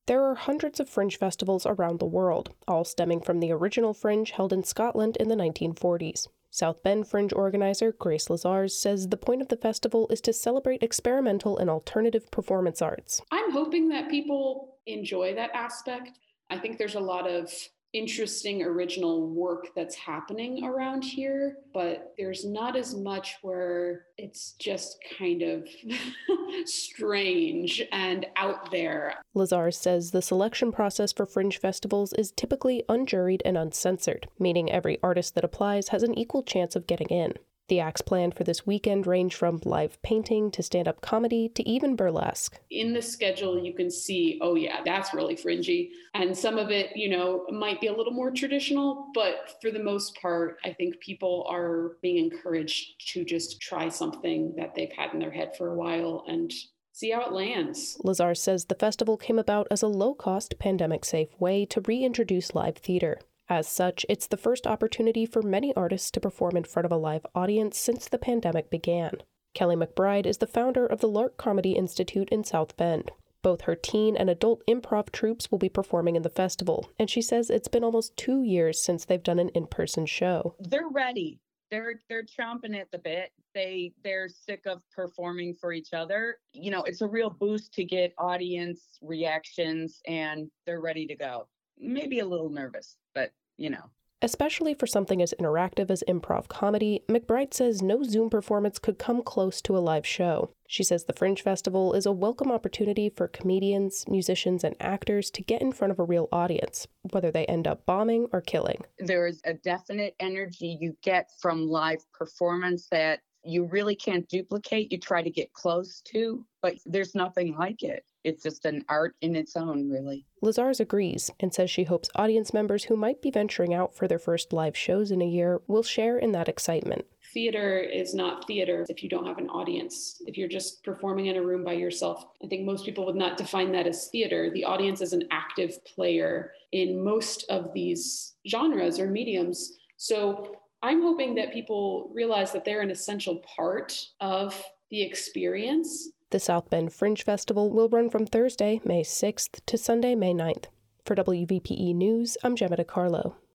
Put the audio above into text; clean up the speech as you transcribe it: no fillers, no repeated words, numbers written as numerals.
There are hundreds of fringe festivals around the world, all stemming from the original fringe held in Scotland in the 1940s. South Bend Fringe organizer Grace Lazars says the point of the festival is to celebrate experimental and alternative performance arts. I'm hoping that people enjoy that aspect. I think there's a lot of interesting original work that's happening around here, but there's not as much where it's just kind of strange and out there. Lazars says the selection process for fringe festivals is typically unjuried and uncensored, meaning every artist that applies has an equal chance of getting in. The acts planned for this weekend range from live painting to stand-up comedy to even burlesque. In the schedule, you can see, oh yeah, that's really fringy. And some of it, might be a little more traditional, but for the most part, I think people are being encouraged to just try something that they've had in their head for a while and see how it lands. Lazars says the festival came about as a low-cost, pandemic-safe way to reintroduce live theater. As such, it's the first opportunity for many artists to perform in front of a live audience since the pandemic began. Kelly McBride is the founder of the Lark Comedy Institute in South Bend. Both her teen and adult improv troupes will be performing in the festival, and she says it's been almost 2 years since they've done an in-person show. They're ready. They're chomping at the bit. They're sick of performing for each other. It's a real boost to get audience reactions, and they're ready to go. Maybe a little nervous, but Especially for something as interactive as improv comedy, McBride says no Zoom performance could come close to a live show. She says the Fringe Festival is a welcome opportunity for comedians, musicians, and actors to get in front of a real audience, whether they end up bombing or killing. There is a definite energy you get from live performance that you really can't duplicate. You try to get close to, but there's nothing like it. It's just an art in its own, really. Lazars agrees and says she hopes audience members who might be venturing out for their first live shows in a year will share in that excitement. Theater is not theater if you don't have an audience. If you're just performing in a room by yourself, I think most people would not define that as theater. The audience is an active player in most of these genres or mediums. So I'm hoping that people realize that they're an essential part of the experience. The South Bend Fringe Festival will run from Thursday, May 6th to Sunday, May 9th. For WVPE News, I'm Gemma DiCarlo.